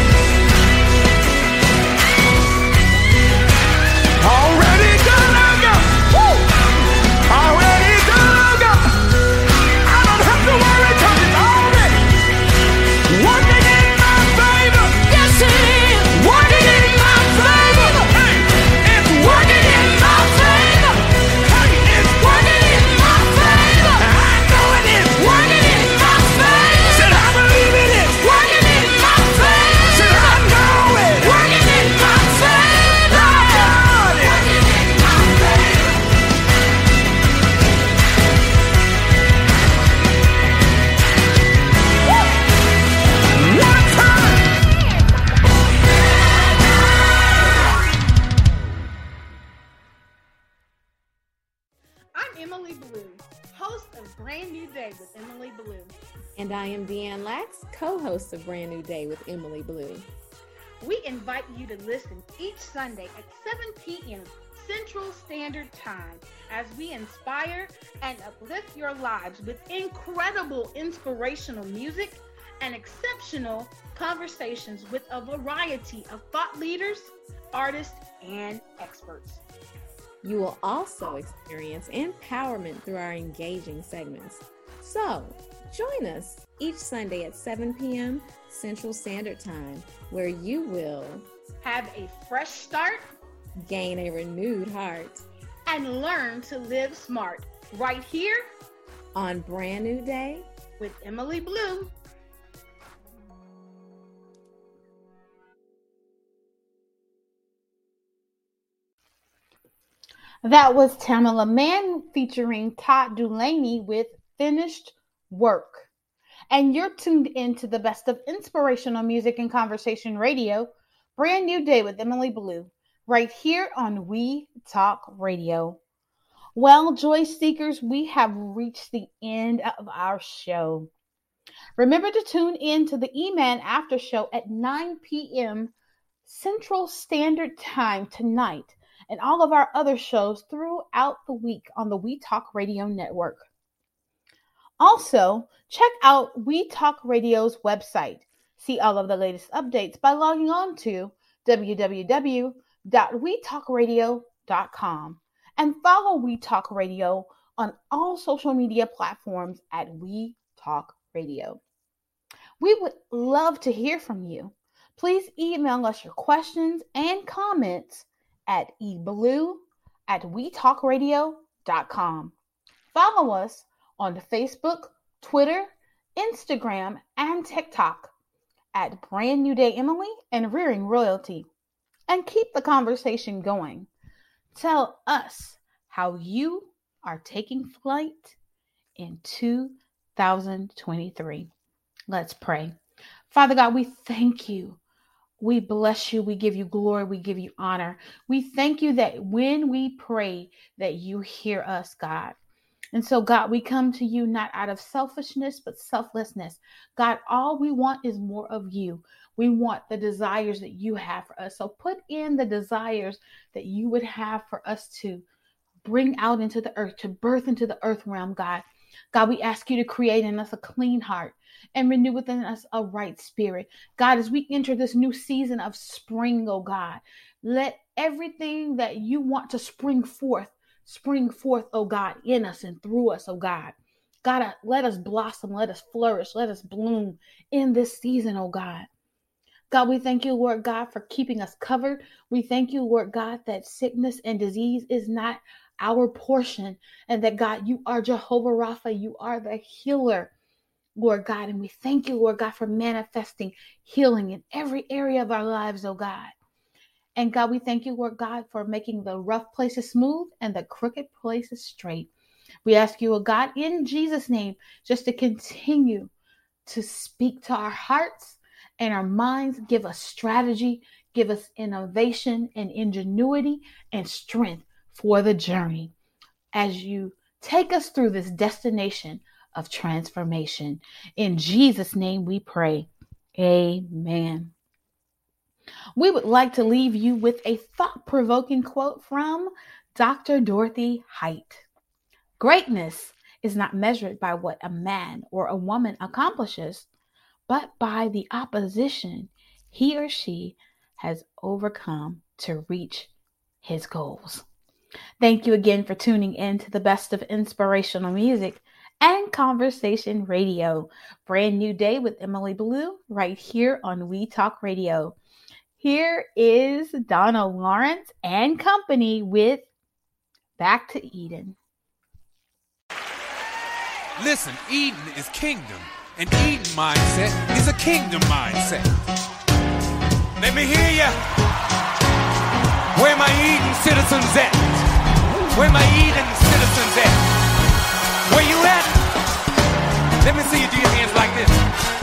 already done, oh God. Woo! Already done, oh God. I don't have to worry 'cause it's already working in my favor. Yes, it is. Working in my favor. Hey, it's working in my favor. Hey, it's working in my favor. I know it is working in my favor. Said I believe it is working in my favor. Said I know it working in my favor. God, it's working in my favor. One time. I'm Emily Blue, host of Brand New Day with Emily Blue. And I am Deanne Lax, co-host of Brand New Day with Emily Blue. We invite you to listen each Sunday at 7 p.m. Central Standard Time as we inspire and uplift your lives with incredible inspirational music and exceptional conversations with a variety of thought leaders, artists, and experts. You will also experience empowerment through our engaging segments. So, join us each Sunday at 7 p.m. Central Standard Time, where you will Have a fresh start gain a renewed heart and learn to live smart right here on Brand New Day with Emily Blue. That was Tamala Mann featuring Todd Dulaney with Finished Work. And you're tuned into the best of inspirational music and conversation radio, Brand New Day with Emily Blue, right here on We Talk Radio. Well, Joy Seekers, we have reached the end of our show. Remember to tune in to the E-Man After Show at 9 p.m. Central Standard Time tonight, and all of our other shows throughout the week on the We Talk Radio Network. Also, check out We Talk Radio's website. See all of the latest updates by logging on to www.wetalkradio.com and follow We Talk Radio on all social media platforms at We Talk Radio. We would love to hear from you. Please email us your questions and comments at eblue@wetalkradio.com. Follow us on Facebook, Twitter, Instagram, and TikTok at Brand New Day Emily and Rearing Royalty. And keep the conversation going. Tell us how you are taking flight in 2023. Let's pray. Father God, we thank you. We bless you. We give you glory. We give you honor. We thank you that when we pray that you hear us, God. And so, God, we come to you not out of selfishness, but selflessness. God, all we want is more of you. We want the desires that you have for us. So put in the desires that you would have for us to bring out into the earth, to birth into the earth realm, God. God, we ask you to create in us a clean heart and renew within us a right spirit. God, as we enter this new season of spring, oh God, let everything that you want to spring forth, oh God, in us and through us, oh God. God, let us blossom, let us flourish, let us bloom in this season, oh God. God, we thank you, Lord God, for keeping us covered. We thank you, Lord God, that sickness and disease is not our portion, and that, God, you are Jehovah Rapha. You are the healer, Lord God. And we thank you, Lord God, for manifesting healing in every area of our lives, oh God. And God, we thank you, Lord God, for making the rough places smooth and the crooked places straight. We ask you, oh God, in Jesus' name, just to continue to speak to our hearts and our minds. Give us strategy, give us innovation and ingenuity and strength for the journey as you take us through this destination of transformation. In Jesus' name we pray. Amen. We would like to leave you with a thought-provoking quote from Dr. Dorothy Height. Greatness is not measured by what a man or a woman accomplishes, but by the opposition he or she has overcome to reach his goals. Thank you again for tuning in to the best of inspirational music and conversation radio. Brand New Day with Emily Blue right here on We Talk Radio. Here is Donna Lawrence and company with Back to Eden. Listen, Eden is kingdom, and Eden mindset is a kingdom mindset. Let me hear ya. Where my Eden citizens at? Where my Eden citizens at? Where you at? Let me see you do your hands like this.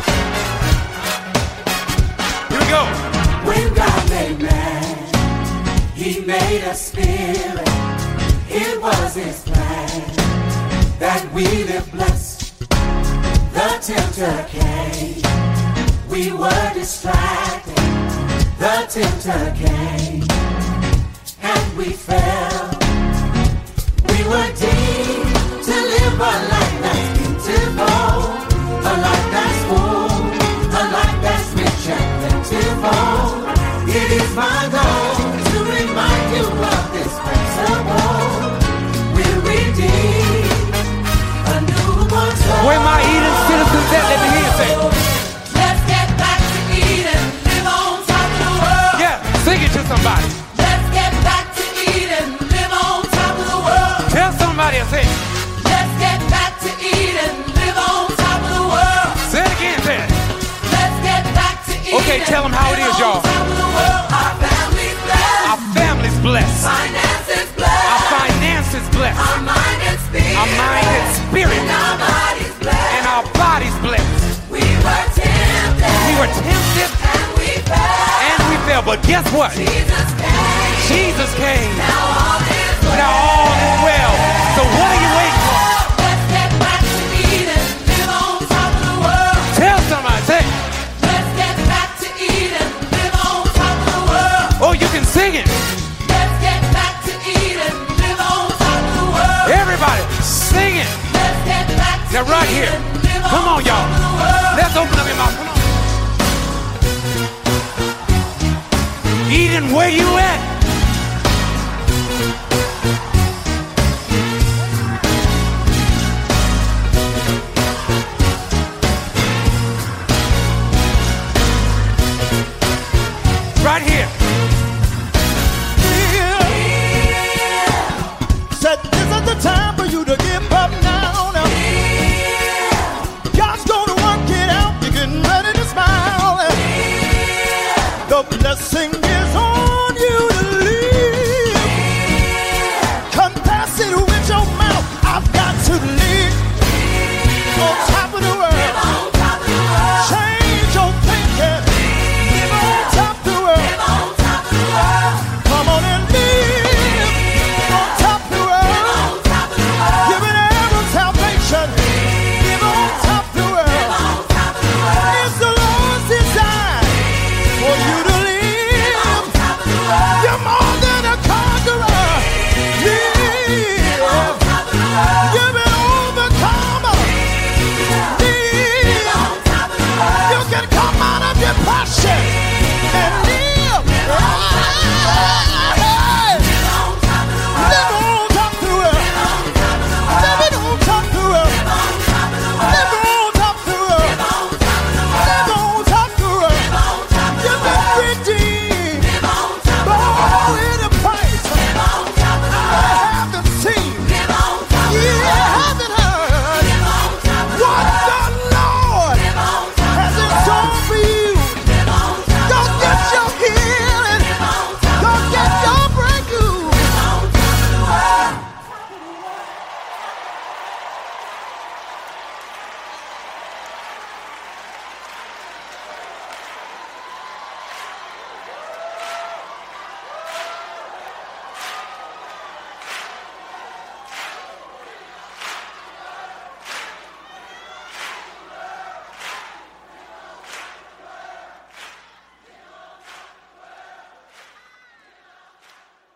Here we go. When God made man, he made a spirit. It was his plan that we live blessed. The tempter came, we were distracted. The tempter came, and we fell. We were deemed to live a life that's beautiful, a life that's full, a life that's rich and plentiful. It is my goal to remind you of this principle. We're redeemed, a newborn soul. Where my Eden citizens at? Let me hear you say. Let's get back to Eden, live on top of the world. Yeah, sing it to somebody. Let's get back to Eden, live on top of the world. Tell somebody I say. Let's get back to Eden, live on top of the world. Say it again, say it. Let's get back to Eden. Okay, tell them how it is, y'all. Our family's blessed. Our family's blessed. Finances blessed. Our finances blessed. Our mind and spirit. Our mind and spirit. And our bodies blessed. And our bodies blessed. We were tempted. We were tempted. And we fell. And we fell. But guess what? Jesus came. Jesus came. Now all is well. Now all is well. So what are you waiting for? Let's get back to Eden. Live on top of the world. Now right here. Come on, y'all. Let's open up your mouth. Come on. Eden, where you at? Right here. Said this is the time for you to give up now. God's gonna work it out. You're getting ready to smile. The blessing is on you to live. Confess it with your mouth. I've got to live on top of the world. Change your thinking. Live on top of the world. Come on and live on top of the world. Give it ever salvation. Live on top of the world. It's the Lord's design for you to live. You're more than a conqueror. Live. You've been overcomer. Live. You can come out of depression.